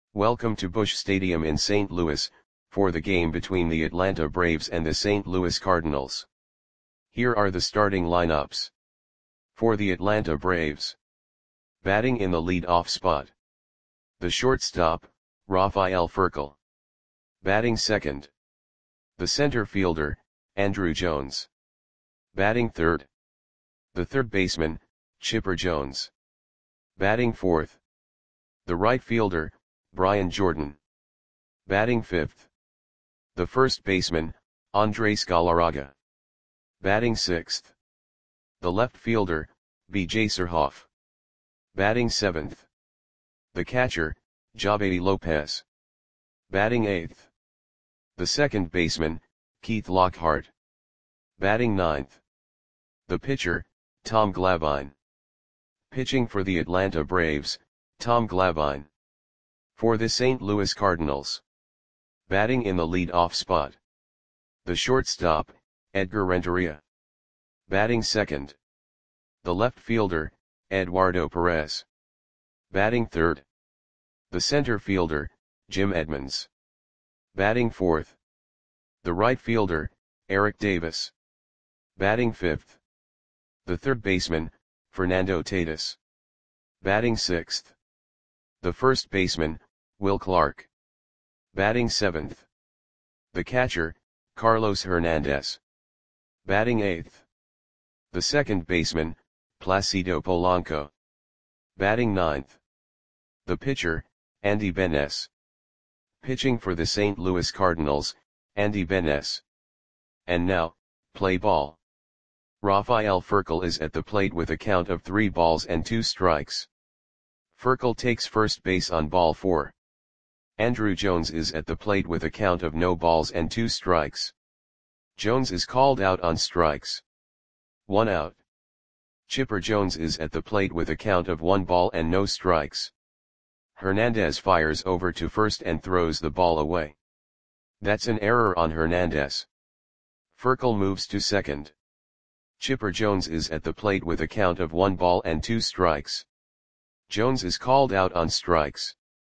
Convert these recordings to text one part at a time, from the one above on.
Welcome to Busch Stadium in St. Louis, for the game between the Atlanta Braves and the St. Louis Cardinals. Here are the starting lineups. For the Atlanta Braves. Batting in the lead-off spot. The shortstop, Rafael Furcal. Batting second. The center fielder, Andruw Jones. Batting third. The third baseman, Chipper Jones. Batting fourth. The right fielder, Brian Jordan. Batting fifth. The first baseman, Andrés Galarraga. Batting sixth. The left fielder, B.J. Surhoff. Batting seventh. The catcher, Javedi Lopez. Batting eighth. The second baseman, Keith Lockhart. Batting ninth. The pitcher, Tom Glavine. Pitching for the Atlanta Braves, Tom Glavine. For the St. Louis Cardinals. Batting in the lead-off spot. The shortstop, Edgar Renteria. Batting second. The left fielder, Eduardo Perez. Batting third. The center fielder, Jim Edmonds. Batting fourth. The right fielder, Eric Davis. Batting fifth. The third baseman, Fernando Tatis. Batting sixth. The first baseman, Will Clark. Batting seventh. The catcher, Carlos Hernandez. Batting eighth. The second baseman, Placido Polanco. Batting ninth. The pitcher, Andy Benes. Pitching for the St. Louis Cardinals, Andy Benes. And now, play ball. Rafael Furcal is at the plate with a count of 3 balls and 2 strikes. Furcal takes first base on ball 4. Andruw Jones is at the plate with a count of no balls and 2 strikes. Jones is called out on strikes. 1 out. Chipper Jones is at the plate with a count of 1 ball and no strikes. Hernandez fires over to first and throws the ball away. That's an error on Hernandez. Furcal moves to second. Chipper Jones is at the plate with a count of 1 ball and 2 strikes. Jones is called out on strikes.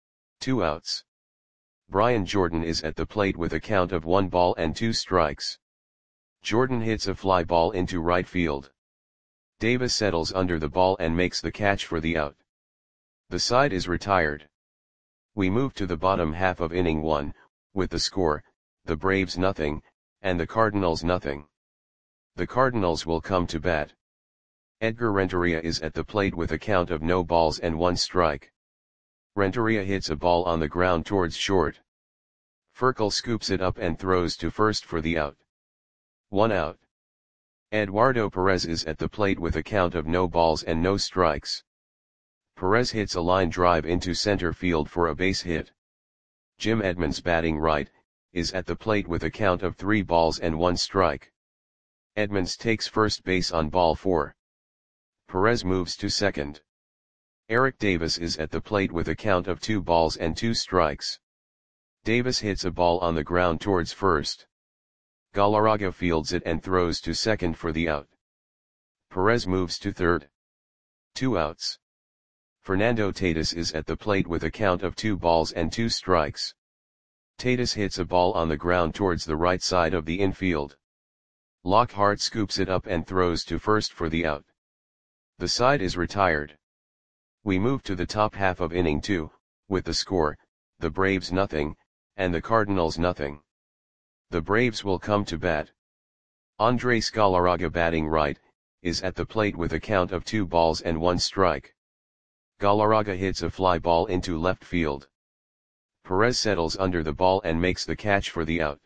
2 outs. Brian Jordan is at the plate with a count of 1 ball and 2 strikes. Jordan hits a fly ball into right field. Davis settles under the ball and makes the catch for the out. The side is retired. We move to the bottom half of inning 1, with the score, the Braves nothing, and the Cardinals nothing. The Cardinals will come to bat. Edgar Renteria is at the plate with a count of no balls and 1 strike. Renteria hits a ball on the ground towards short. Furcal scoops it up and throws to first for the out. 1 out. Eduardo Perez is at the plate with a count of no balls and no strikes. Perez hits a line drive into center field for a base hit. Jim Edmonds, batting right, is at the plate with a count of 3 balls and 1 strike. Edmonds takes first base on ball 4. Perez moves to second. Eric Davis is at the plate with a count of 2 balls and 2 strikes. Davis hits a ball on the ground towards first. Galarraga fields it and throws to second for the out. Perez moves to third. 2 outs. Fernando Tatis is at the plate with a count of 2 balls and 2 strikes. Tatis hits a ball on the ground towards the right side of the infield. Lockhart scoops it up and throws to first for the out. The side is retired. We move to the top half of inning 2, with the score, the Braves nothing, and the Cardinals nothing. The Braves will come to bat. Andrés Galarraga, batting right, is at the plate with a count of 2 balls and 1 strike. Galarraga hits a fly ball into left field. Perez settles under the ball and makes the catch for the out.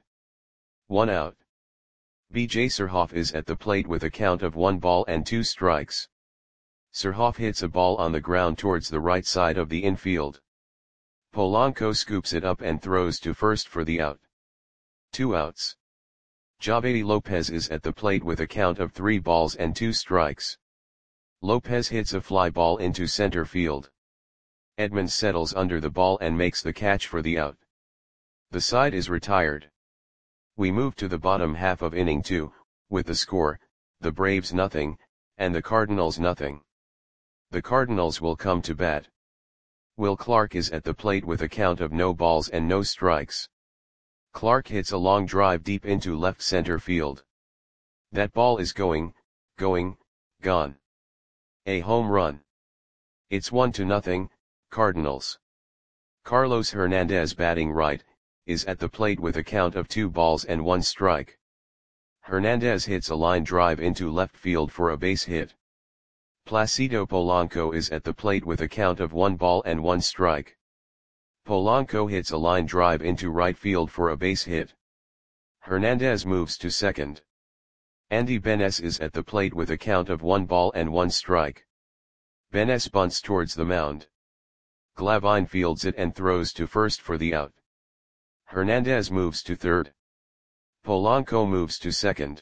1 out. B.J. Surhoff is at the plate with a count of 1 ball and 2 strikes. Surhoff hits a ball on the ground towards the right side of the infield. Polanco scoops it up and throws to first for the out. 2 outs. Javedi Lopez is at the plate with a count of 3 balls and 2 strikes. Lopez hits a fly ball into center field. Edmonds settles under the ball and makes the catch for the out. The side is retired. We move to the bottom half of inning 2, with the score, the Braves nothing, and the Cardinals nothing. The Cardinals will come to bat. Will Clark is at the plate with a count of no balls and no strikes. Clark hits a long drive deep into left center field. That ball is going, gone. A home run. It's 1-0, Cardinals. Carlos Hernandez, batting right, is at the plate with a count of 2 balls and 1 strike. Hernandez hits a line drive into left field for a base hit. Placido Polanco is at the plate with a count of 1 ball and 1 strike. Polanco hits a line drive into right field for a base hit. Hernandez moves to second. Andy Benes is at the plate with a count of 1 ball and 1 strike. Benes bunts towards the mound. Glavine fields it and throws to first for the out. Hernandez moves to third. Polanco moves to second.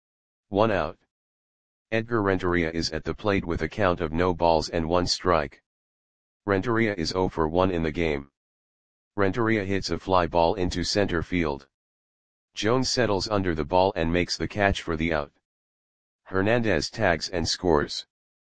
1 out. Edgar Renteria is at the plate with a count of no balls and 1 strike. Renteria is 0 for 1 in the game. Renteria hits a fly ball into center field. Jones settles under the ball and makes the catch for the out. Hernandez tags and scores.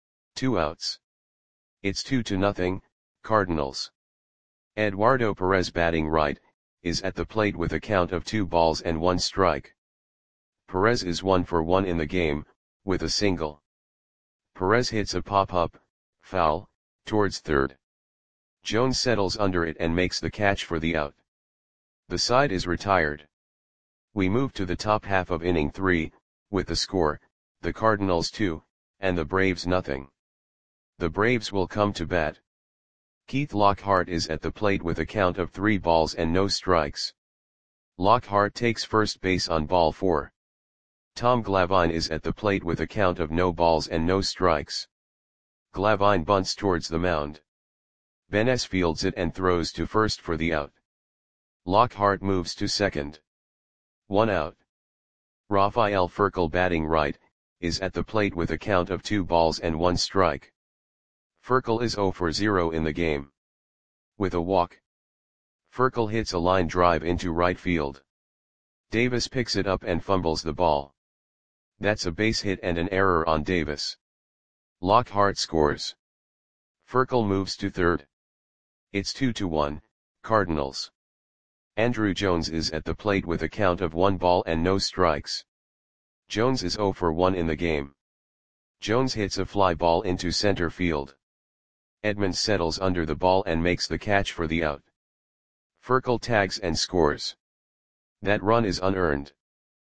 2 outs. It's 2-0, Cardinals. Eduardo Perez, batting right, is at the plate with a count of 2 balls and 1 strike. Perez is 1 for 1 in the game, with a single. Perez hits a pop-up, foul, towards third. Jones settles under it and makes the catch for the out. The side is retired. We move to the top half of inning 3, with the score, the Cardinals 2, and the Braves nothing. The Braves will come to bat. Keith Lockhart is at the plate with a count of 3 balls and no strikes. Lockhart takes first base on ball 4. Tom Glavine is at the plate with a count of no balls and no strikes. Glavine bunts towards the mound. Benes fields it and throws to first for the out. Lockhart moves to second. 1 out. Rafael Furcal, batting right, is at the plate with a count of 2 balls and 1 strike. Furcal is 0 for 0 in the game. With a walk. Furcal hits a line drive into right field. Davis picks it up and fumbles the ball. That's a base hit and an error on Davis. Lockhart scores. Furcal moves to third. It's 2-1, Cardinals. Andruw Jones is at the plate with a count of 1 ball and no strikes. Jones is 0 for 1 in the game. Jones hits a fly ball into center field. Edmonds settles under the ball and makes the catch for the out. Furcal tags and scores. That run is unearned.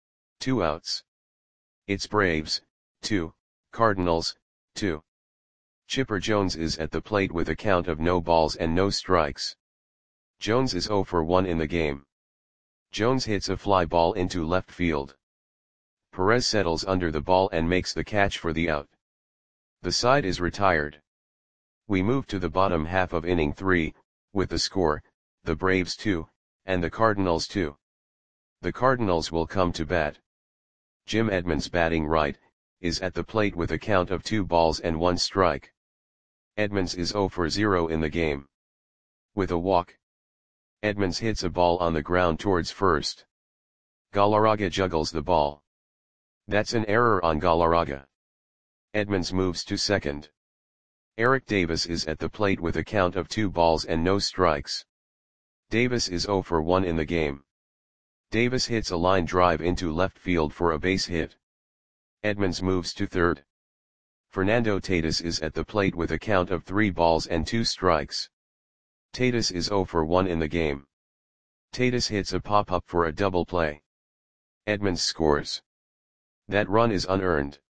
2 outs. It's Braves, 2, Cardinals, 2. Chipper Jones is at the plate with a count of no balls and no strikes. Jones is 0 for 1 in the game. Jones hits a fly ball into left field. Perez settles under the ball and makes the catch for the out. The side is retired. We move to the bottom half of inning 3, with the score, the Braves 2, and the Cardinals 2. The Cardinals will come to bat. Jim Edmonds, batting right, is at the plate with a count of 2 balls and 1 strike. Edmonds is 0 for 0 in the game. With a walk. Edmonds hits a ball on the ground towards first. Galarraga juggles the ball. That's an error on Galarraga. Edmonds moves to second. Eric Davis is at the plate with a count of 2 balls and no strikes. Davis is 0 for 1 in the game. Davis hits a line drive into left field for a base hit. Edmonds moves to third. Fernando Tatis is at the plate with a count of 3 balls and 2 strikes. Tatis is 0 for 1 in the game. Tatis hits a pop-up for a double play. Edmonds scores. That run is unearned.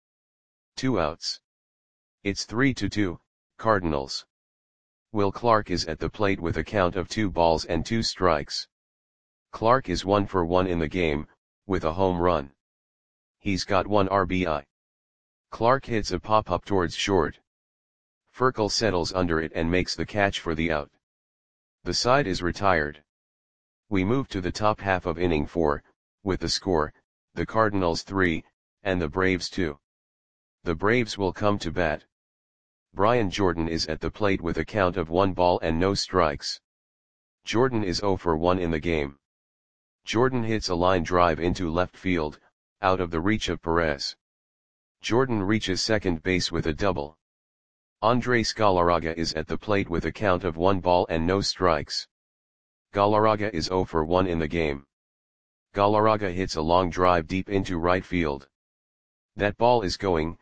2 outs. It's 3-2, Cardinals. Will Clark is at the plate with a count of 2 balls and 2 strikes. Clark is 1 for 1 in the game, with a home run. He's got 1 RBI. Clark hits a pop-up towards short. Furcal settles under it and makes the catch for the out. The side is retired. We move to the top half of inning 4, with the score, the Cardinals 3, and the Braves 2. The Braves will come to bat. Brian Jordan is at the plate with a count of 1 ball and no strikes. Jordan is 0 for 1 in the game. Jordan hits a line drive into left field, out of the reach of Perez. Jordan reaches second base with a double. Andres Galarraga is at the plate with a count of 1 ball and no strikes. Galarraga is 0 for 1 in the game. Galarraga hits a long drive deep into right field. That ball is going,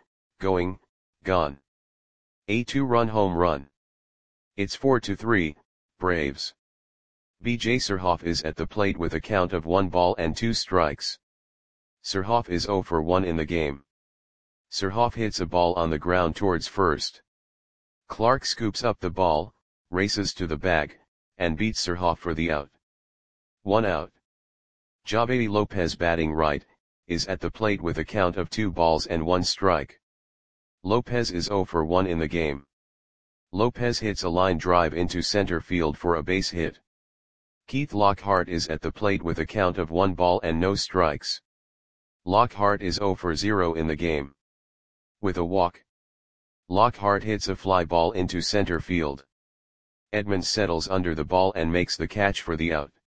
gone. A 2-run home run. It's 4-3, Braves. B.J. Surhoff is at the plate with a count of 1 ball and 2 strikes. Surhoff is 0 for 1 in the game. Surhoff hits a ball on the ground towards first. Clark scoops up the ball, races to the bag, and beats Surhoff for the out. 1 out. Javedi Lopez, batting right, is at the plate with a count of 2 balls and 1 strike. Lopez is 0 for 1 in the game. Lopez hits a line drive into center field for a base hit. Keith Lockhart is at the plate with a count of 1 ball and no strikes. Lockhart is 0 for 0 in the game. With a walk, Lockhart hits a fly ball into center field. Edmonds settles under the ball and makes the catch for the out.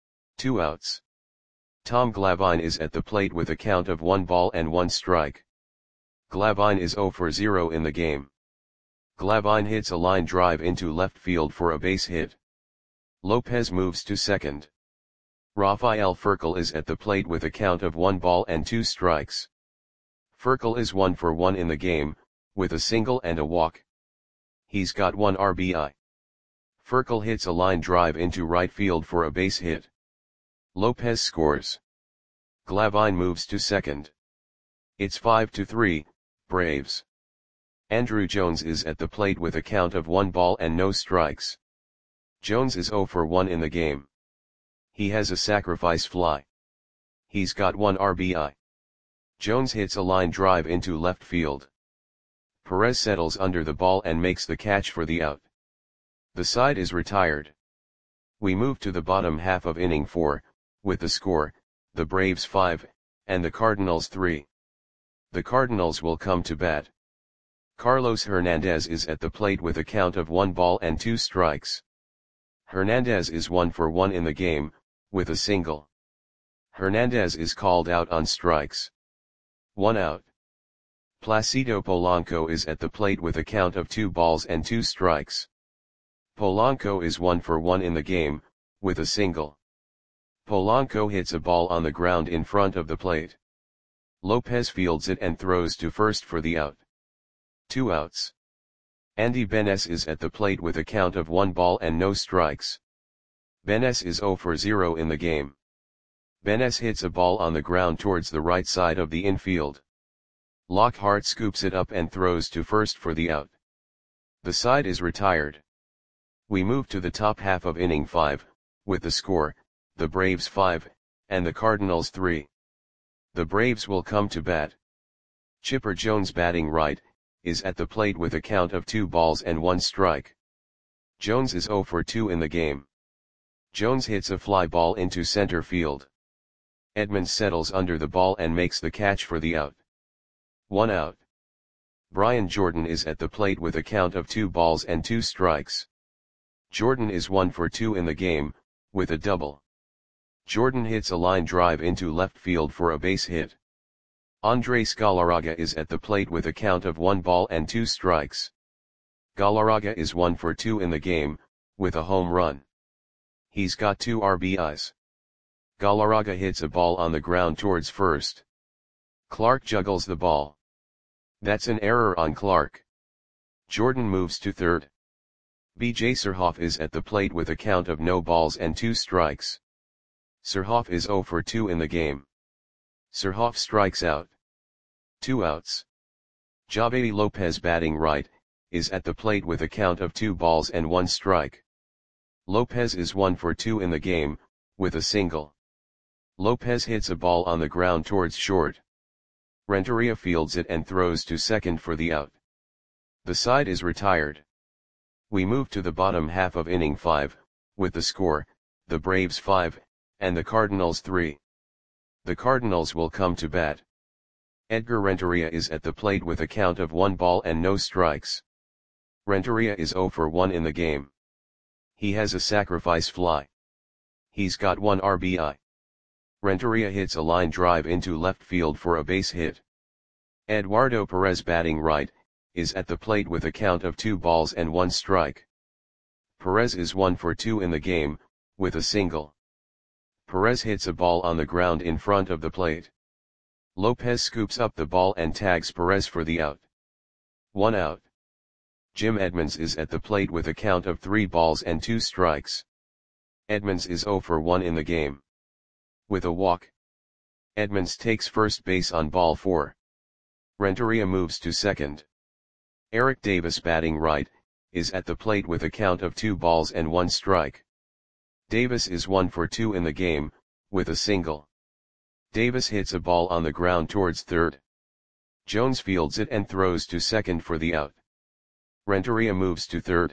2 outs. Tom Glavine is at the plate with a count of 1 ball and 1 strike. Glavine is 0 for 0 in the game. Glavine hits a line drive into left field for a base hit. Lopez moves to second. Rafael Furcal is at the plate with a count of 1 ball and 2 strikes. Furcal is 1 for 1 in the game, with a single and a walk. He's got 1 RBI. Furcal hits a line drive into right field for a base hit. Lopez scores. Glavine moves to second. It's 5-3, Braves. Andrew Jones is at the plate with a count of 1 ball and no strikes. Jones is 0 for 1 in the game. He has a sacrifice fly. He's got 1 RBI. Jones hits a line drive into left field. Perez settles under the ball and makes the catch for the out. The side is retired. We move to the bottom half of inning 4, with the score, the Braves 5, and the Cardinals 3. The Cardinals will come to bat. Carlos Hernandez is at the plate with a count of 1 ball and 2 strikes. Hernandez is 1 for 1 in the game, with a single. Hernandez is called out on strikes. 1 out. Placido Polanco is at the plate with a count of 2 balls and 2 strikes. Polanco is 1 for 1 in the game, with a single. Polanco hits a ball on the ground in front of the plate. Lopez fields it and throws to first for the out. 2 outs. Andy Benes is at the plate with a count of 1 ball and no strikes. Benes is 0 for 0 in the game. Benes hits a ball on the ground towards the right side of the infield. Lockhart scoops it up and throws to first for the out. The side is retired. We move to the top half of inning 5, with the score, the Braves 5, and the Cardinals 3. The Braves will come to bat. Chipper Jones, batting right, is at the plate with a count of 2 balls and 1 strike. Jones is 0 for 2 in the game. Jones hits a fly ball into center field. Edmonds settles under the ball and makes the catch for the out. 1 out. Brian Jordan is at the plate with a count of 2 balls and 2 strikes. Jordan is 1 for 2 in the game, with a double. Jordan hits a line drive into left field for a base hit. Andres Galarraga is at the plate with a count of 1 ball and 2 strikes. Galarraga is 1 for 2 in the game, with a home run. He's got 2 RBIs. Galarraga hits a ball on the ground towards first. Clark juggles the ball. That's an error on Clark. Jordan moves to third. B.J. Surhoff is at the plate with a count of no balls and 2 strikes. Surhoff is 0 for 2 in the game. Surhoff strikes out. 2 outs. Javedi Lopez, batting right, is at the plate with a count of 2 balls and 1 strike. Lopez is 1 for 2 in the game, with a single. Lopez hits a ball on the ground towards short. Renteria fields it and throws to second for the out. The side is retired. We move to the bottom half of inning 5, with the score, the Braves 5, and the Cardinals 3. The Cardinals will come to bat. Edgar Renteria is at the plate with a count of 1 ball and no strikes. Renteria is 0 for 1 in the game. He has a sacrifice fly. He's got 1 RBI. Renteria hits a line drive into left field for a base hit. Eduardo Perez, batting right, is at the plate with a count of 2 balls and 1 strike. Perez is 1 for 2 in the game, with a single. Perez hits a ball on the ground in front of the plate. Lopez scoops up the ball and tags Perez for the out. 1 out. Jim Edmonds is at the plate with a count of 3 balls and 2 strikes. Edmonds is 0 for 1 in the game. With a walk, Edmonds takes first base on ball 4. Renteria moves to second. Eric Davis, batting right, is at the plate with a count of 2 balls and 1 strike. Davis is 1 for 2 in the game, with a single. Davis hits a ball on the ground towards third. Jones fields it and throws to second for the out. Renteria moves to third.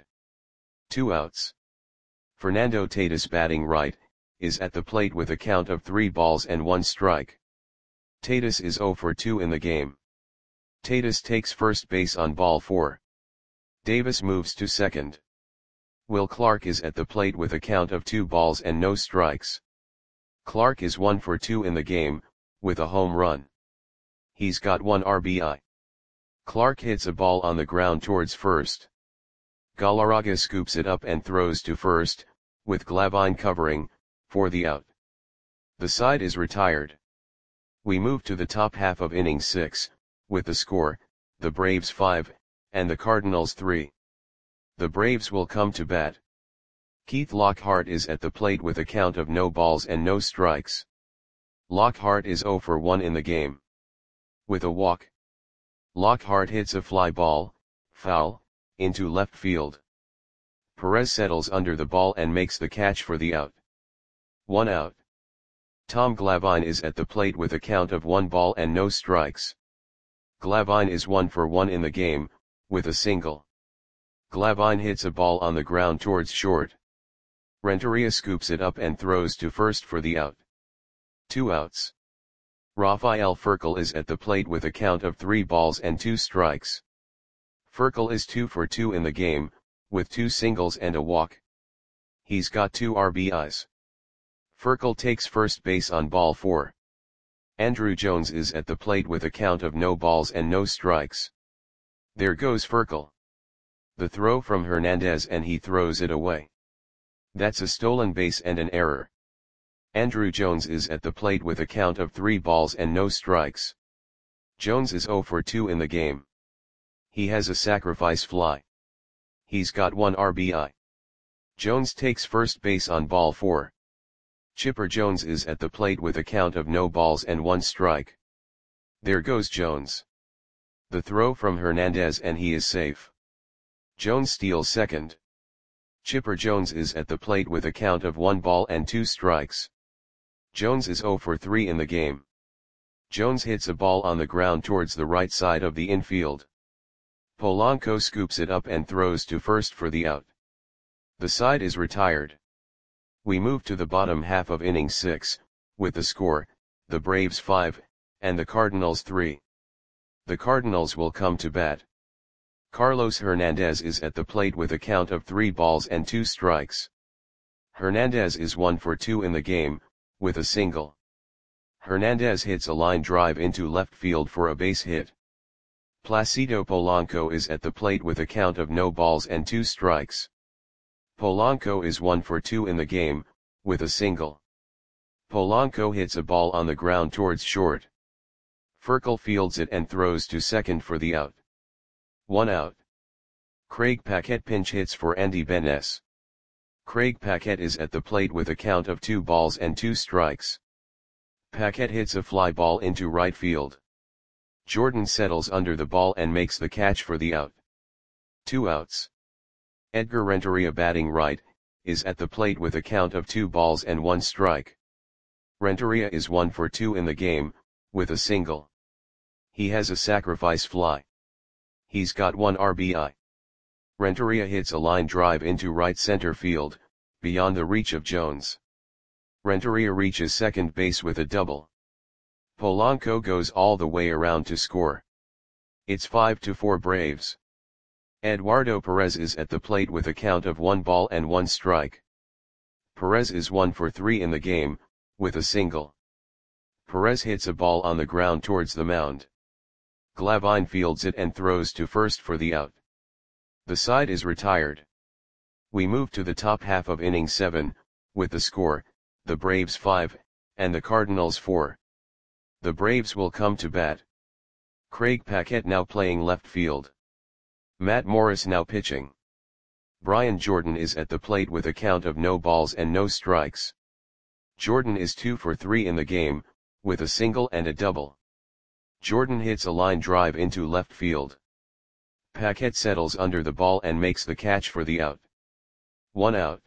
2 outs. Fernando Tatis, batting right, is at the plate with a count of 3 balls and 1 strike. Tatis is 0 for 2 in the game. Tatis takes first base on ball 4. Davis moves to second. Will Clark is at the plate with a count of 2 balls and no strikes. Clark is 1 for 2 in the game, with a home run. He's got 1 RBI. Clark hits a ball on the ground towards first. Galarraga scoops it up and throws to first, with Glavine covering, for the out. The side is retired. We move to the top half of inning 6, with the score, the Braves 5, and the Cardinals 3. The Braves will come to bat. Keith Lockhart is at the plate with a count of no balls and no strikes. Lockhart is 0 for 1 in the game. With a walk, Lockhart hits a fly ball, foul, into left field. Perez settles under the ball and makes the catch for the out. 1 out. Tom Glavine is at the plate with a count of 1 ball and no strikes. Glavine is 1 for 1 in the game, with a single. Glavine hits a ball on the ground towards short. Renteria scoops it up and throws to first for the out. 2 outs. Rafael Furcal is at the plate with a count of 3 balls and 2 strikes. Furcal is 2 for 2 in the game, with 2 singles and a walk. He's got 2 RBIs. Furcal takes first base on ball 4. Andruw Jones is at the plate with a count of no balls and no strikes. There goes Furcal. The throw from Hernandez and he throws it away. That's a stolen base and an error. Andruw Jones is at the plate with a count of 3 balls and no strikes. Jones is 0 for 2 in the game. He has a sacrifice fly. He's got 1 RBI. Jones takes first base on ball 4. Chipper Jones is at the plate with a count of no balls and 1 strike. There goes Jones. The throw from Hernandez and he is safe. Jones steals second. Chipper Jones is at the plate with a count of 1 ball and 2 strikes. Jones is 0 for 3 in the game. Jones hits a ball on the ground towards the right side of the infield. Polanco scoops it up and throws to first for the out. The side is retired. We move to the bottom half of inning 6, with the score, the Braves 5, and the Cardinals 3. The Cardinals will come to bat. Carlos Hernandez is at the plate with a count of 3 balls and 2 strikes. Hernandez is 1 for 2 in the game, with a single. Hernandez hits a line drive into left field for a base hit. Placido Polanco is at the plate with a count of no balls and 2 strikes. Polanco is 1 for 2 in the game, with a single. Polanco hits a ball on the ground towards short. Furcal fields it and throws to second for the out. 1 out. Craig Paquette pinch hits for Andy Benes. Craig Paquette is at the plate with a count of 2 balls and 2 strikes. Paquette hits a fly ball into right field. Jordan settles under the ball and makes the catch for the out. 2 outs. Edgar Renteria, batting right, is at the plate with a count of 2 balls and 1 strike. Renteria is 1 for 2 in the game, with a single. He has a sacrifice fly. He's got 1 RBI. Renteria hits a line drive into right center field, beyond the reach of Jones. Renteria reaches second base with a double. Polanco goes all the way around to score. It's 5-4 Braves. Eduardo Perez is at the plate with a count of 1 ball and 1 strike. Perez is 1 for 3 in the game, with a single. Perez hits a ball on the ground towards the mound. Glavine fields it and throws to first for the out. The side is retired. We move to the top half of inning 7, with the score, the Braves 5, and the Cardinals 4. The Braves will come to bat. Craig Paquette now playing left field. Matt Morris now pitching. Brian Jordan is at the plate with a count of no balls and no strikes. Jordan is 2 for 3 in the game, with a single and a double. Jordan hits a line drive into left field. Paquette settles under the ball and makes the catch for the out. 1 out.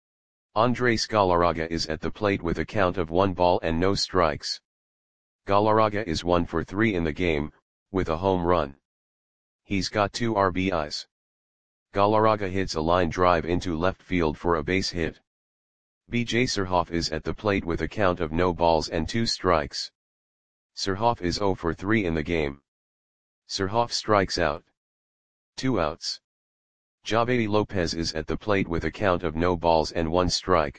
Andres Galarraga is at the plate with a count of 1 ball and no strikes. Galarraga is 1 for 3 in the game, with a home run. He's got 2 RBIs. Galarraga hits a line drive into left field for a base hit. B.J. Surhoff is at the plate with a count of no balls and 2 strikes. Surhoff is 0 for 3 in the game. Surhoff strikes out. 2 outs. Javier Lopez is at the plate with a count of no balls and 1 strike.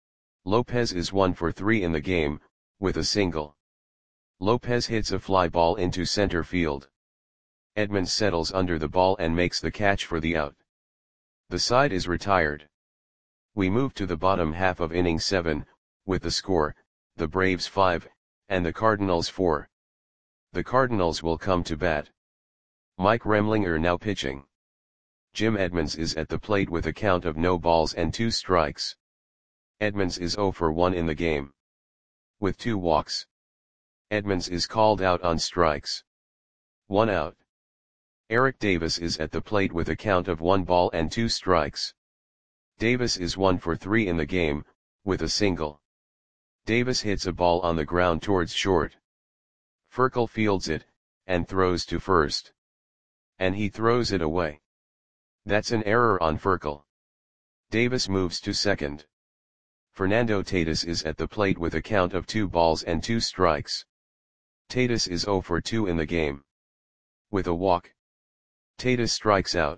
Lopez is 1 for 3 in the game, with a single. Lopez hits a fly ball into center field. Edmonds settles under the ball and makes the catch for the out. The side is retired. We move to the bottom half of inning 7, with the score, the Braves 5, and the Cardinals 4. The Cardinals will come to bat. Mike Remlinger now pitching. Jim Edmonds is at the plate with a count of no balls and 2 strikes. Edmonds is 0 for 1 in the game. With 2 walks. Edmonds is called out on strikes. 1 out. Eric Davis is at the plate with a count of 1 ball and 2 strikes. Davis is 1 for 3 in the game, with a single. Davis hits a ball on the ground towards short. Furcal fields it, and throws to first. And he throws it away. That's an error on Furcal. Davis moves to second. Fernando Tatis is at the plate with a count of 2 balls and 2 strikes. Tatis is 0 for 2 in the game. With a walk. Tatis strikes out.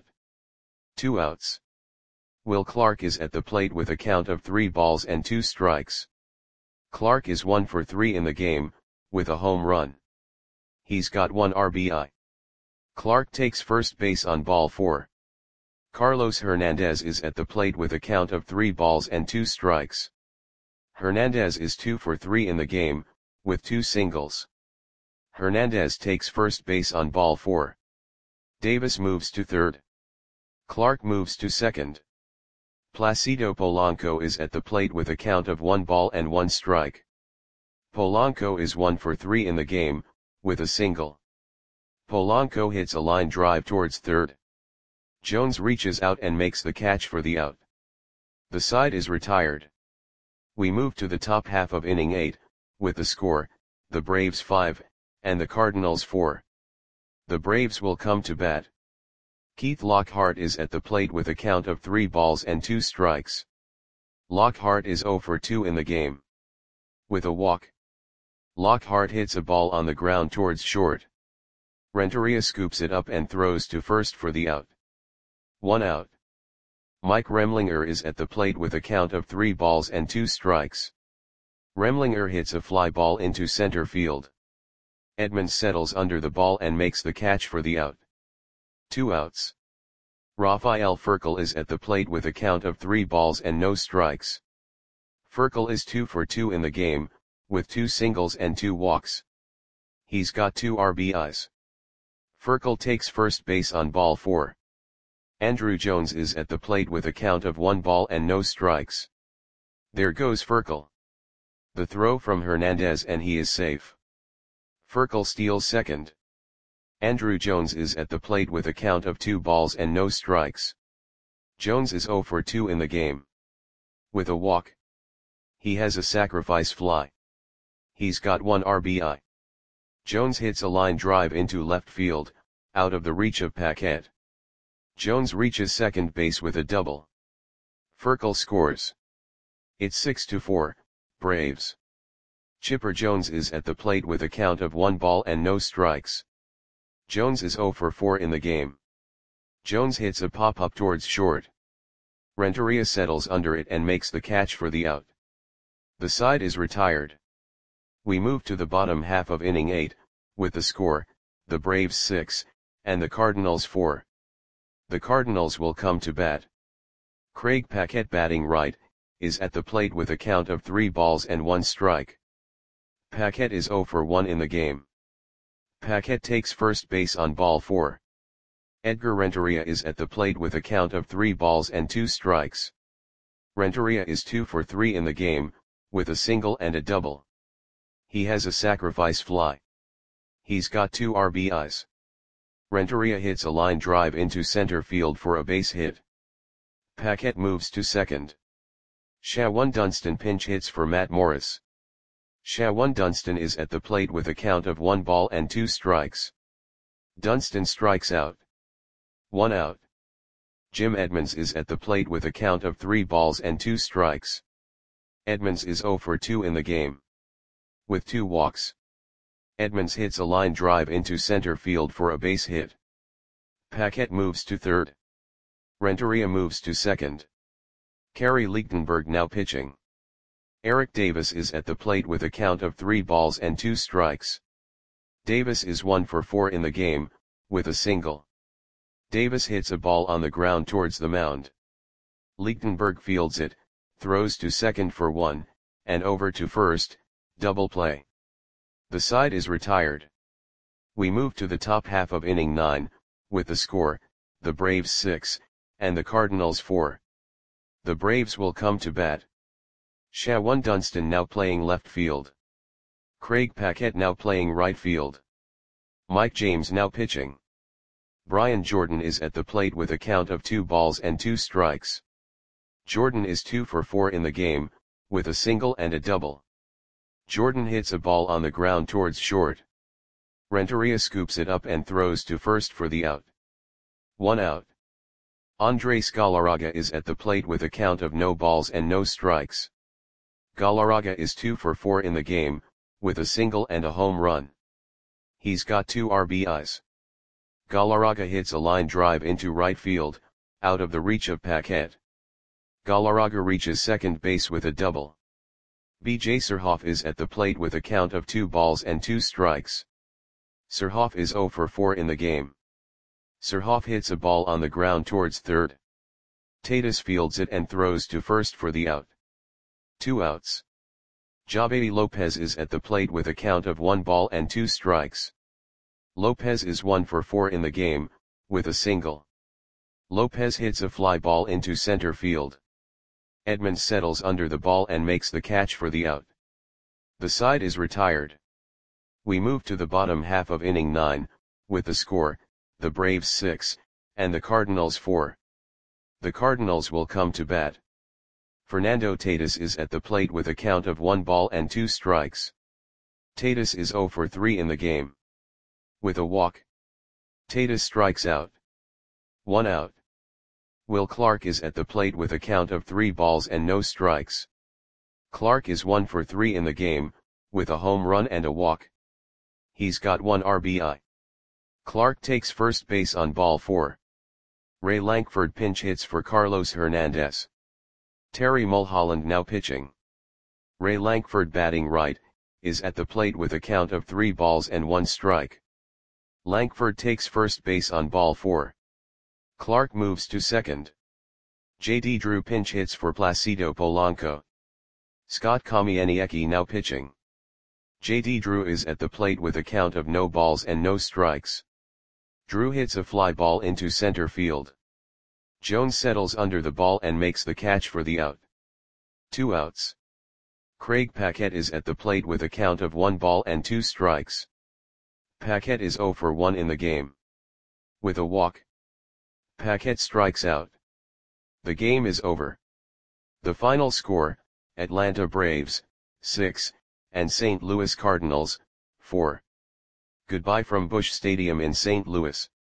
2 outs. Will Clark is at the plate with a count of 3 balls and 2 strikes. Clark is 1 for 3 in the game, with a home run. He's got 1 RBI. Clark takes first base on ball 4. Carlos Hernandez is at the plate with a count of 3 balls and 2 strikes. Hernandez is 2 for 3 in the game, with 2 singles. Hernandez takes first base on ball 4. Davis moves to third. Clark moves to second. Placido Polanco is at the plate with a count of 1 ball and 1 strike. Polanco is 1 for 3 in the game, with a single. Polanco hits a line drive towards third. Jones reaches out and makes the catch for the out. The side is retired. We move to the top half of inning 8, with the score, the Braves 5, and the Cardinals 4. The Braves will come to bat. Keith Lockhart is at the plate with a count of 3 balls and 2 strikes. Lockhart is 0 for 2 in the game. With a walk. Lockhart hits a ball on the ground towards short. Renteria scoops it up and throws to first for the out. 1 out. Mike Remlinger is at the plate with a count of 3 balls and 2 strikes. Remlinger hits a fly ball into center field. Edmonds settles under the ball and makes the catch for the out. 2 outs. Rafael Furcal is at the plate with a count of 3 balls and no strikes. Furcal is 2 for 2 in the game, with 2 singles and 2 walks. He's got 2 RBIs. Furcal takes first base on ball 4. Andruw Jones is at the plate with a count of 1 ball and no strikes. There goes Furcal. The throw from Hernandez and he is safe. Furcal steals second. Andruw Jones is at the plate with a count of 2 balls and no strikes. Jones is 0 for 2 in the game. With a walk. He has a sacrifice fly. He's got 1 RBI. Jones hits a line drive into left field, out of the reach of Paquette. Jones reaches second base with a double. Furcal scores. It's 6-4, Braves. Chipper Jones is at the plate with a count of 1 ball and no strikes. Jones is 0 for 4 in the game. Jones hits a pop-up towards short. Renteria settles under it and makes the catch for the out. The side is retired. We move to the bottom half of inning 8, with the score, the Braves 6, and the Cardinals 4. The Cardinals will come to bat. Craig Paquette, batting right, is at the plate with a count of 3 balls and 1 strike. Paquette is 0 for 1 in the game. Paquette takes first base on ball 4. Edgar Renteria is at the plate with a count of 3 balls and 2 strikes. Renteria is 2 for 3 in the game, with a single and a double. He has a sacrifice fly. He's got 2 RBIs. Renteria hits a line drive into center field for a base hit. Paquette moves to second. Shawon Dunston pinch hits for Matt Morris. Shawon Dunston is at the plate with a count of 1 ball and 2 strikes. Dunston strikes out. 1 out. Jim Edmonds is at the plate with a count of 3 balls and 2 strikes. Edmonds is 0 for 2 in the game. With 2 walks. Edmonds hits a line drive into center field for a base hit. Paquette moves to third. Renteria moves to second. Kerry Lichtenberg now pitching. Eric Davis is at the plate with a count of 3 balls and 2 strikes. Davis is 1 for 4 in the game, with a single. Davis hits a ball on the ground towards the mound. Lichtenberg fields it, throws to second for 1, and over to first, double play. The side is retired. We move to the top half of inning 9, with the score, the Braves 6, and the Cardinals 4. The Braves will come to bat. Shawon Dunston now playing left field. Craig Paquette now playing right field. Mike James now pitching. Brian Jordan is at the plate with a count of 2 balls and 2 strikes. Jordan is 2 for 4 in the game, with a single and a double. Jordan hits a ball on the ground towards short. Renteria scoops it up and throws to first for the out. 1 out. Andres Galarraga is at the plate with a count of no balls and no strikes. Galarraga is 2 for 4 in the game, with a single and a home run. He's got 2 RBIs. Galarraga hits a line drive into right field, out of the reach of Paquette. Galarraga reaches second base with a double. B.J. Surhoff is at the plate with a count of 2 balls and 2 strikes. Surhoff is 0 for 4 in the game. Surhoff hits a ball on the ground towards third. Tatis fields it and throws to first for the out. 2 outs. Javi Lopez is at the plate with a count of 1 ball and 2 strikes. Lopez is 1 for 4 in the game, with a single. Lopez hits a fly ball into center field. Edmonds settles under the ball and makes the catch for the out. The side is retired. We move to the bottom half of inning 9, with the score, the Braves 6, and the Cardinals 4. The Cardinals will come to bat. Fernando Tatis is at the plate with a count of 1 ball and 2 strikes. Tatis is 0 for 3 in the game. With a walk. Tatis strikes out. 1 out. Will Clark is at the plate with a count of 3 balls and no strikes. Clark is 1 for 3 in the game, with a home run and a walk. He's got 1 RBI. Clark takes first base on ball 4. Ray Lankford pinch hits for Carlos Hernandez. Terry Mulholland now pitching. Ray Lankford, batting right, is at the plate with a count of 3 balls and 1 strike. Lankford takes first base on ball 4. Clark moves to second. J.D. Drew pinch hits for Placido Polanco. Scott Kamieniecki now pitching. J.D. Drew is at the plate with a count of no balls and no strikes. Drew hits a fly ball into center field. Jones settles under the ball and makes the catch for the out. 2 outs. Craig Paquette is at the plate with a count of 1 ball and 2 strikes. Paquette is 0 for 1 in the game. With a walk. Paquette strikes out. The game is over. The final score, Atlanta Braves, 6, and St. Louis Cardinals, 4. Goodbye from Busch Stadium in St. Louis.